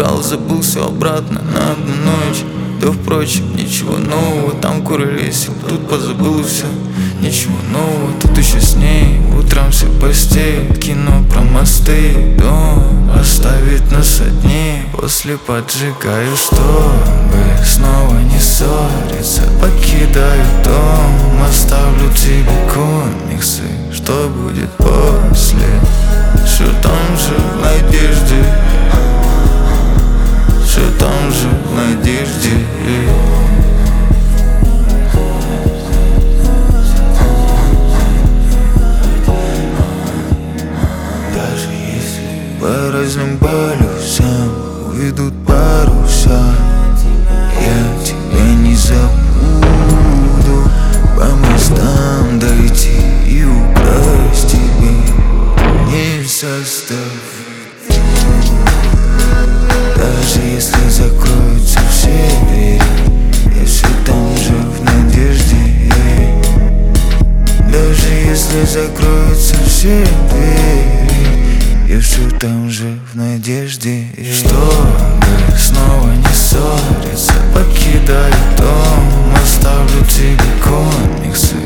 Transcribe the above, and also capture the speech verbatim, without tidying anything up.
украл, забыл все обратно на одну ночь. Да впрочем, ничего нового, там куролесил, тут позабыл и все. Ничего нового, тут еще с ней. Утром все постеют, кино про мосты. Дом оставит нас одни, после поджигаю, чтобы снова не ссориться. Покидаю дом, оставлю тебе комиксы. Что будет после? Все там же в надежде, все там же в надежде. Даже если по разным полюсам уведут паруса, я тебя не забуду. По мостам дойти и украсть тебе не состав. Даже если закроются все двери, я все там же в надежде. Даже если закроются все двери, я все там же в надежде. Чтобы снова не ссориться, покидаю дом, оставлю тебе комиксы.